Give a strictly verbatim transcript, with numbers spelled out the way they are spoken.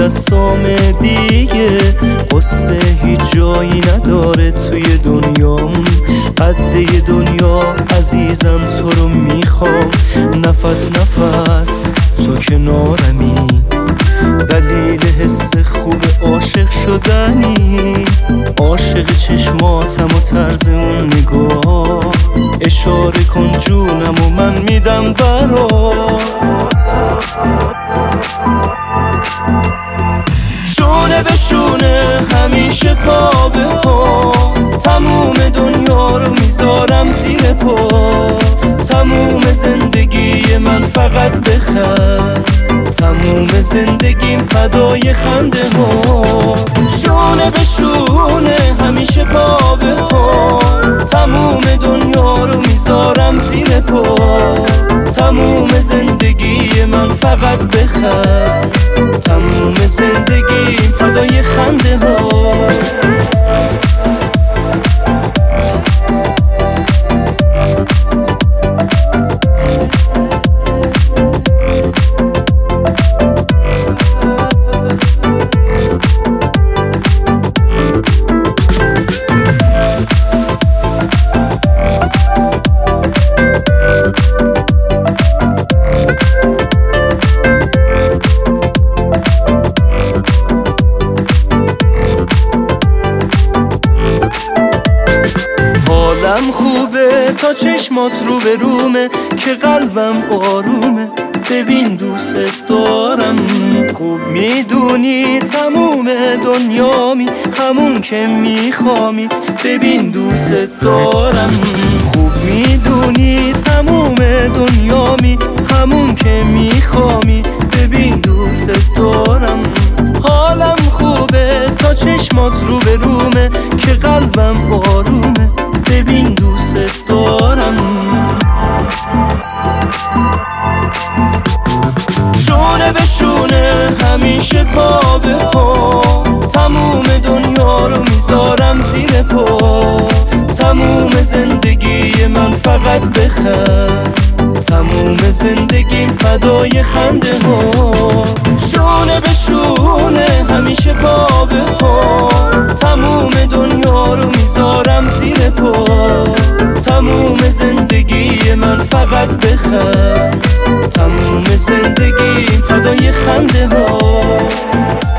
مجسم دیگه. قصه هیچ جایی نداره توی دنیام، قده دنیا عزیزم تو رو میخوام. نفس نفس تو کنارمی، دلیل حس خوب عاشق شدنی. عاشق چشماتم و طرز اون نگاه، اشاره کن جونم و من میدم برات. شونه به شونه همیشه پا به پا، تموم دنیا رو میذارم زیر پا. تموم زندگی من فقط بخند، تموم زندگیم فدای خنده ها. شونه به شونه همیشه پا به پا، تموم دنیا رو میذارم زیر پا. تموم زندگی من فقط بخند، تموم زندگیم فدای خنده ها. حالم خوبه تا چشمات رو به رومه، که قلبم آرومه. ببین دوست دارم، خوب میدونی تموم دنیامی، همون که میخوامی. ببین دوست دارم، خوب میدونی تموم دنیامی، همون که میخوامی. ببین دوست دارم. حالم خوبه تا چشمات رو به رومه، که قلبم آرومه. ببین دوست دارم. شونه به شونه همیشه پا به پا، تموم دنیا رو میذارم زیر پا. تموم زندگی من فقط بخند، تموم زندگیم فدای خنده ها. شونه به شونه همیشه پا به پا، تموم دنیا رو میذارم زیر پا. تموم زندگی من فقط بخند، تموم زندگیم فدای خنده ها.